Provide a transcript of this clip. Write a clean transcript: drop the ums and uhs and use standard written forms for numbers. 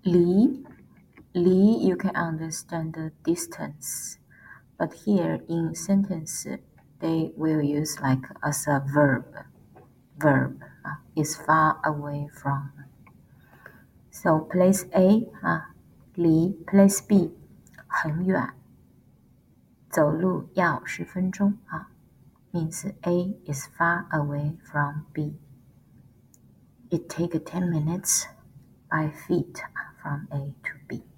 离 you can understand the distance, but here in sentence they will use like as a verb is far away from. So place A 离 place B 很远，走路要10分钟means A is far away from B. It takes 10 minutes by feet from A to B.